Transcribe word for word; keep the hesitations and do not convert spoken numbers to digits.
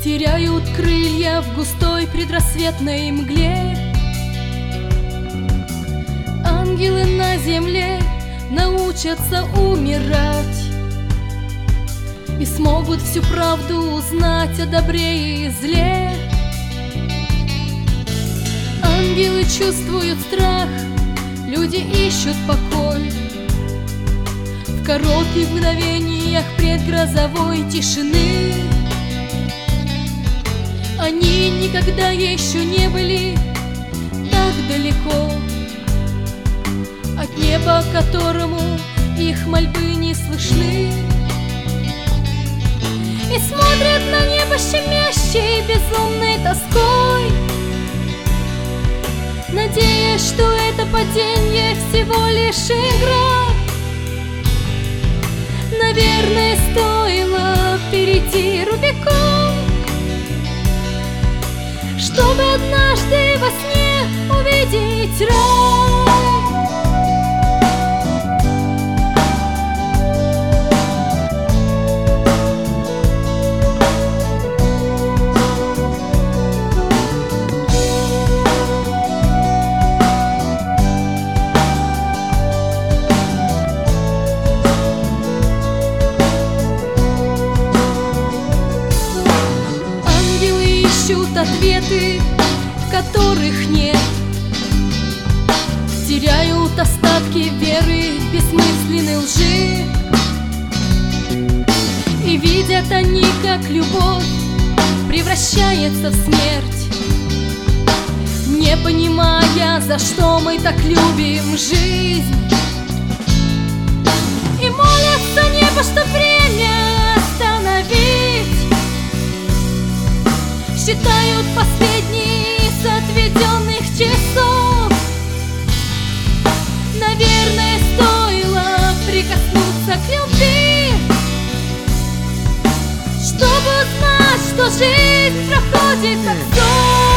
теряют крылья в густой предрассветной мгле. Ангелы на земле научатся умирать и смогут всю правду узнать о добре и зле. Ангелы чувствуют страх, люди ищут покой в коротких мгновениях предгрозовой тишины. Они никогда еще не были так далеко от неба, которому их мольбы не слышны, и смотрят на небо щемящей безумной тоской, надеясь, что это падение всего лишь игра. Наверное, стоило перейти Рубикон, чтобы однажды во сне увидеть рай. Ищут ответы, которых нет, теряют остатки веры в бессмысленной лжи, и видят они, как любовь превращается в смерть, не понимая, за что мы так любим жизнь, и молятся небо, что время остановить. Считают последние из отведенных часов. Наверное, стоило прикоснуться к любви, чтобы узнать, что жизнь проходит как сон.